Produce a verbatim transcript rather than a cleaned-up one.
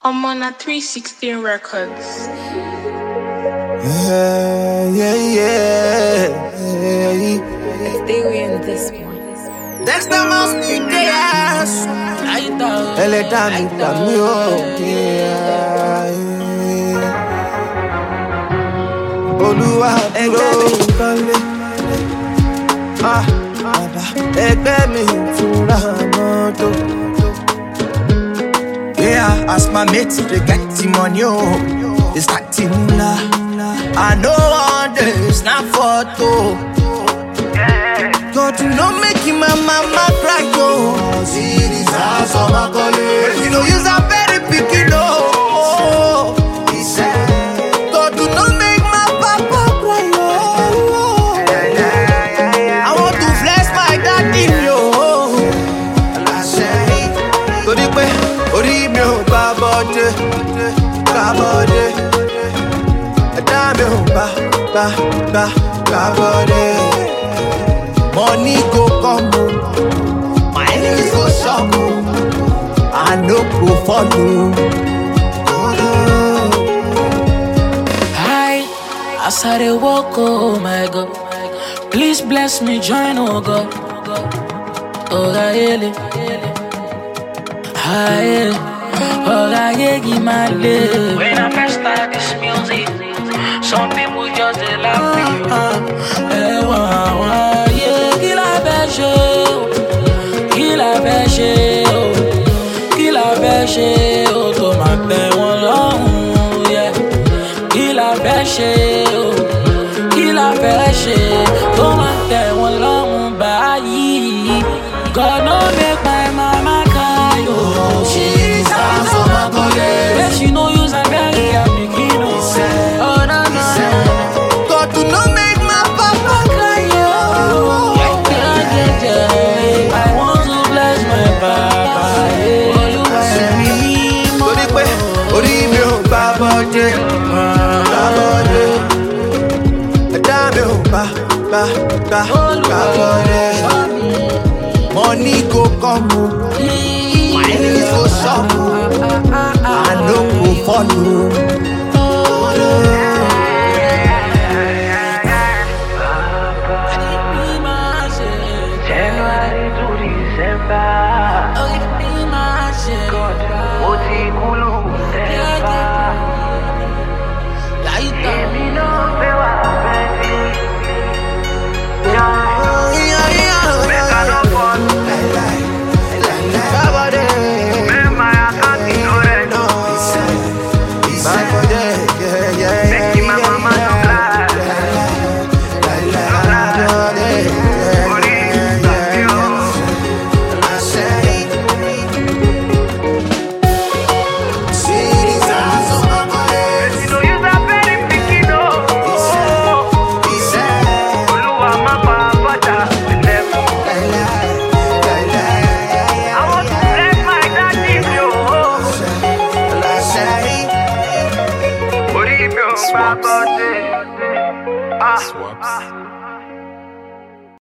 I'm on a three sixteen Records. Yeah, yeah, yeah, yeah. Stay away in this one. That's the most big ass. Elle dame ta mio. Olúwa dúró. Ah, baba. Ẹgbẹ́ mi túnra mọ́tò. Yeah, as my mates they get the money, oh, they start to mula. I know one day it's not photo. God, you know making my mama cry, oh. See this house on my college. You know you're a very picky, no. He said, God, you know make my papa cry, oh. I want to bless my daddy, oh. I say, go the way, ori mi o ba bode, ba bode. Da mi o ba, ba, ba, ba bode. Money go come, my enemies go shop, I no go follow. Hi, as I dey walk, oh my God, please bless me, join, oh God. Oh God, hi, oh God, give my life. When I first start this music, some people just they laugh me. Hey, wow, wow, yeah, qui la pêche, qui la pêche, qui la pêche, automatique, on l'en, yeah. Qui la pêche, qui la pêche, automatique, on l'en, baille. God no make my mama cry, oh. She's out of my body. Yeah, she no use a belly, I'm the kino. Oh, no, no. God do not make my papa cry, oh. Yeah, yeah, yeah. I want to bless my papa, yeah. Oh, you want me more. Ori pe, ori mi o ba bode, ba bode. Da mi o ba, ba, ba, ba bode. Money go come, my enemies go shop, I no go follow. January to December, Oti Kulu December. Emi no pe wa beti, make I no fall. Babode, Make my account in order. babode, yeah, yeah, yeah. Make my mama no cry. Ori Sabio, you know you a very picky no. Oluwa ma pa bata left. I want to bless my daddy, yo. Ori mi o ba bode. Ah.